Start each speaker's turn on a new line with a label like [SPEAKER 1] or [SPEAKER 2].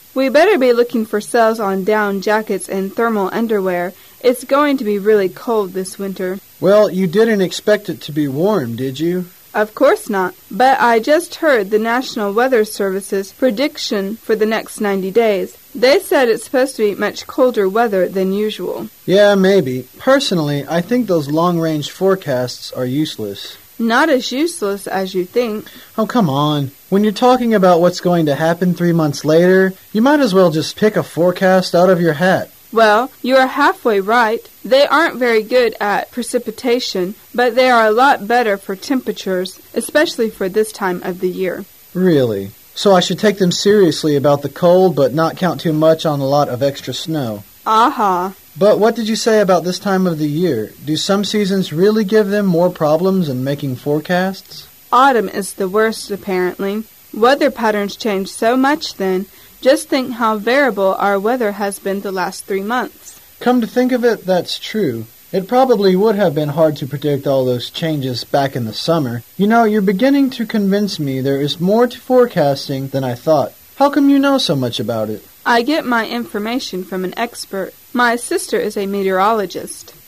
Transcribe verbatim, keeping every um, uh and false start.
[SPEAKER 1] We better be looking for sales on down jackets and thermal underwear. It's going to be really cold this winter.
[SPEAKER 2] Well, you didn't expect it to be warm, did you?
[SPEAKER 1] Of course not, but I just heard the National Weather Service's prediction for the next ninety days. They said it's supposed to be much colder weather than usual.
[SPEAKER 2] Yeah, maybe. Personally, I think those long-range forecasts are useless.
[SPEAKER 1] Not as useless as you think.
[SPEAKER 2] Oh, come on. When you're talking about what's going to happen three months later, you might as well just pick a forecast out of your hat.
[SPEAKER 1] Well, you are halfway right. They aren't very good at precipitation, but they are a lot better for temperatures, especially for this time of the year.
[SPEAKER 2] Really? So I should take them seriously about the cold, but not count too much on a lot of extra snow.
[SPEAKER 1] Aha.
[SPEAKER 2] But what did you say about this time of the year? Do some seasons really give them more problems in making forecasts?
[SPEAKER 1] Autumn is the worst, apparently. Weather patterns change so much then. Just think how variable our weather has been the last three months.
[SPEAKER 2] Come to think of it, that's true. It probably would have been hard to predict all those changes back in the summer. You know, you're beginning to convince me there is more to forecasting than I thought. How come you know so much about it?
[SPEAKER 1] I get my information from an expert. My sister is a meteorologist.